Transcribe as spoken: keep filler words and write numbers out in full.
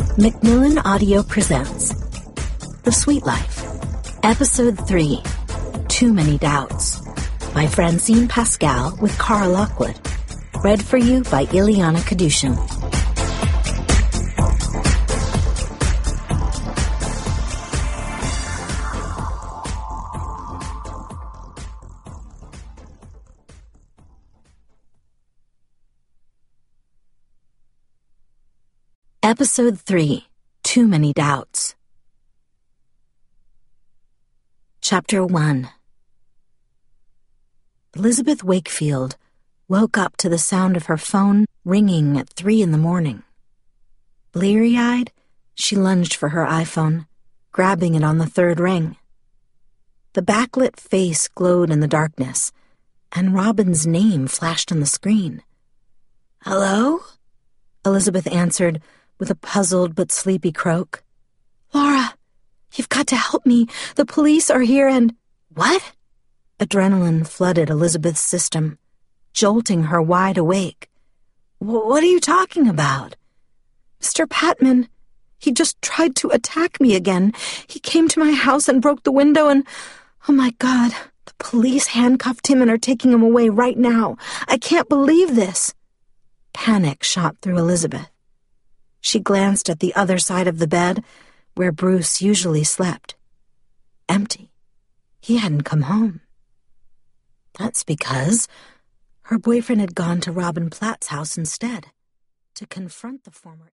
Macmillan Audio presents The Sweet Life, Episode three, Too Many Doubts, by Francine Pascal with Cara Lockwood. Read for you by Ileana Kadushin. Episode three, Too Many Doubts. Chapter one. Elizabeth Wakefield woke up to the sound of her phone ringing at three in the morning. Bleary-eyed, she lunged for her iPhone, grabbing it on the third ring. The backlit face glowed in the darkness, and Robin's name flashed on the screen. "Hello?" Elizabeth answered, with a puzzled but sleepy croak. "Laura, you've got to help me. The police are here and—" "What?" Adrenaline flooded Elizabeth's system, jolting her wide awake. "What are you talking about?" "Mister Patman, he just tried to attack me again. He came to my house and broke the window and... oh my God, the police handcuffed him and are taking him away right now. I can't believe this." Panic shot through Elizabeth. She glanced at the other side of the bed, where Bruce usually slept. Empty. He hadn't come home. That's because her boyfriend had gone to Robin Platt's house instead, to confront the former...